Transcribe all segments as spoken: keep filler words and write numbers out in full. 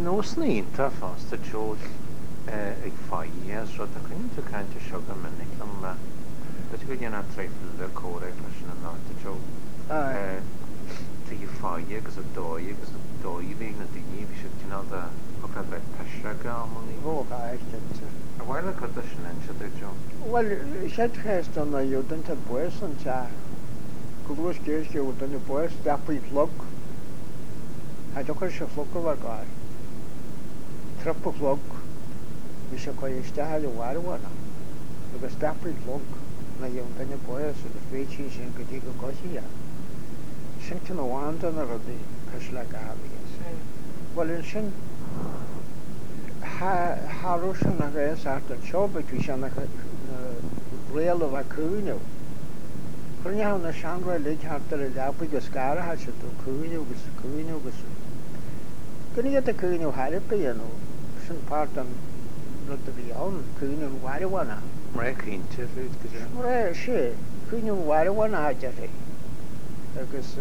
Nos na ínta fásta teol ag fáí as rud a chuinn tú caiinte seoga minic am go go dhéanana tréifil le córa leis na náta teol. Tá i fáí agus a dóí agus a dóí bhí na daoine bhí sé cinál a chucha bheith peisre amí. Ó gaiste. A bhhaile chu sin an se Joe. Well, sé chéist an na dúdanta buas an te. Cúgus géis dúdanta buas depaí flog. A dochar se floggur war gáir. Trappa flog. Bhí sé chuir istethe le bhharhana. Agus depaí flog na dúdanta buas a féití sin go dtí go cosí. Sin cin bhhaanta na rudí cos le gahabí. Well, in sin Harú sin na réas art an seoba tú sin na réalah a cúniú. Chunneá na seanra lidhartar a lepa go scarathe se tú cúniú gus cúniú gus. Gunní a cúniú harpa anú sin párt an rud a bhí ann cúniú bhharhana. Mar cínte fút go ré sé cúniú bhharhana aidirthaí agus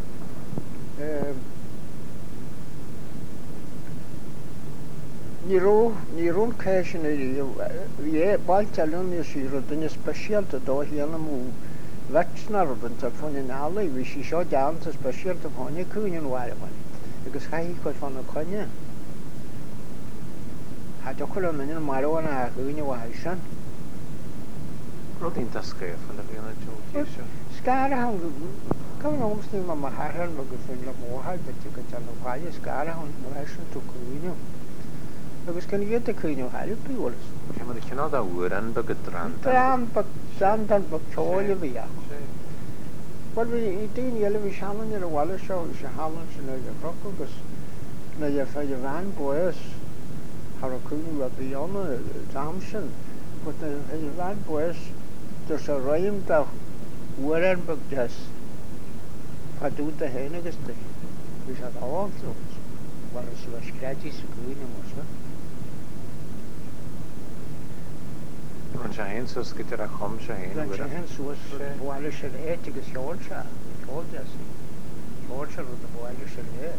Ní ní rún céisian é bailteún is sí rudaine speisialta dó híanana mú vena rudanta fáin nála bhí sí seo deanta speisialta fáinine cúin bhhairhain agus chaí chuid fan na coine. Tá do chuil miniu marhana a chuine bhhaid sin. Rudín tascair fan na bhíanana Joe se. Scarathe Gomsní má mar háan agus fin le mórthaid de tu go an bhhaile scarathe mar sin tú cúine. Agus gan iad a cúinú harpa bhlas. Tá mar cinál a bhuair an bag a dran. Dran bag dran dan bag teála bhí. Well bhí i dtíon eile bhí sealan ar a bhhaile seo is a hálan sin le roc agus na dhear féidir bhain buas ar a cúinú a bhí anna dam sin, but na féidir bhain buas tar sa roiim da bhuair an bag des fa dút a héine agus tí. Bhí sé áhhailtú. Well is leis creidí sa cúinú mar. An se hen sos go a chum se hen hen soas bhile se é agus seáil se seáil seáil se ru a bhile se é.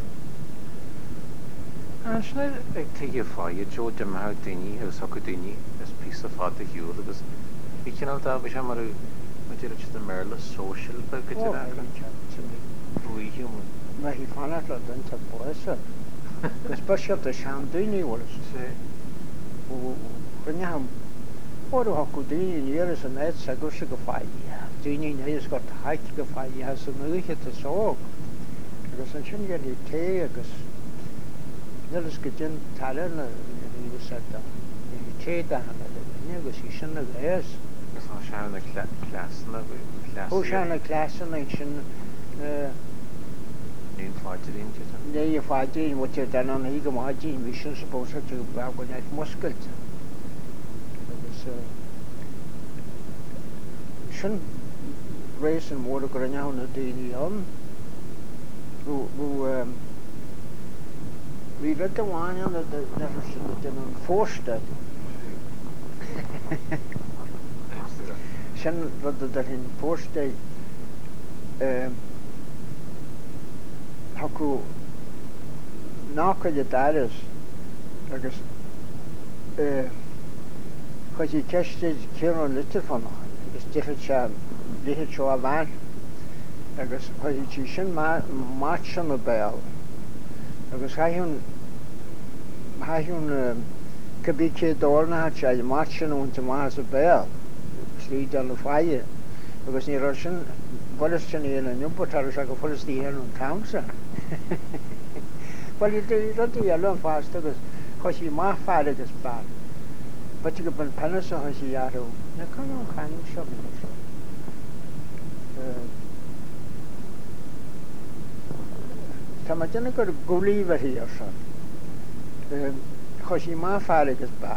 An sinna ag tuige fáid Joe de ha daoine agus so go daoine is pí a fád a hiúil agus bhí cinál dá bhí se mar dtíir de merla social be go buíú. Na hí fanna le danta buasa. Gus speisialta sean daoine bhlas sé chunne Orú ha go daoine níras an éid sa gur se go fáí. Daoine néos got haic go fáí has san nuiche a sóg. Agus an sin gur hí té agus nelas go din talile na rígus a hí té dahanana le agus hí sin na léas. Gus an seanna clásanna Ó seanna clásanna sin níon fáidirín Né a fáidirín bhte den an hí go máidín bhí sin sapósa tú bhhain ag muscailte. Sin rééis an mór go neanna daoine an bhí le amháin an den an fósta sin rud a hin fósta acu nácaide daras agus chuid í ceiste céan litir fanna agus dichid se lihid seo a bhain agus chuid tí sin máit sin a béal agus haún haún cabbí cé dónathe se máit sin únta más a béal slí an le fáide agus ní sin bhlas sin éana nniumpatar se go fulas tíí an tamsa. Well rudí eile an fásta agus chuis í má fear agus bad. But you can punish a hosiaro. Na can't can shop. Tamatana got a gulliver here, son. Hoshima Farik is bad.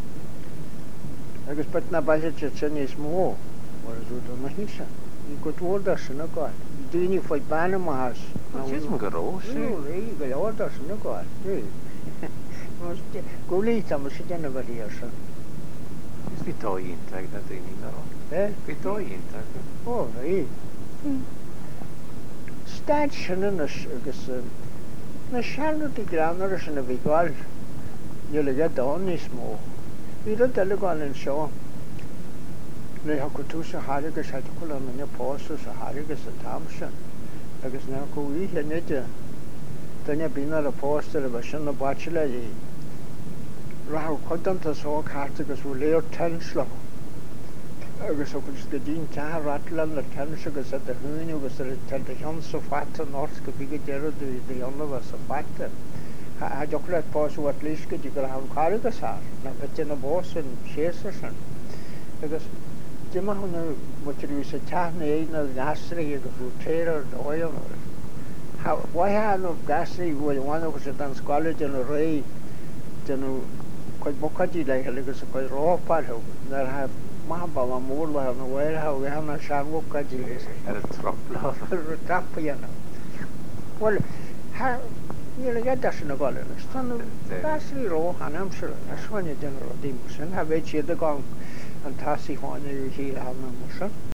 I guess but na budget is more. Or is it a mahisha? You could order Sinagot. Do you for Banama's? She's my girl. You got orders Sinagot. Gully, some shit never here, son. Is it toy intake that they need now? Eh? Be toy intake. Oh, hey. Station in a guess na seanú í granar sin na bhí gáil nílige dá níos mó. Bhí a deile gáil an seo le ha go tú sa hárigus heit go le na pósta sa hárigus a tamsin agus na go bhí heneide danne bína a pósta a bheit sin na báile í ra chodanta só carta agus bhú léir tensla agus agus go dín teratlan le tense agus a thuúine agus te an sa fata nort go bhí go dead í anmh sa fata. Ha do le pás wat lísca dí gur an cárigus á na bheit na bós an séasa sin agus Dima hwnna mwtyrw sa tahna ein o gasri ag fw teir oil. Wai han o gasri wai wan o sa dan sgwalid yn o rei dyn nhw coed bocadi lai helig os o coed roopar hw. Na'r ha mahaba ma môr la hwn o wair hw e hwn o sian bocadi leis. Ar y tropla. Ar y trap yan o. Wel, ha Níl a das yn y golyn. Stan gasri ro han amser. Aswan i dyn nhw dim sy'n. Ha fe ti dy gong an tasi hwan i hi am y mwysyn.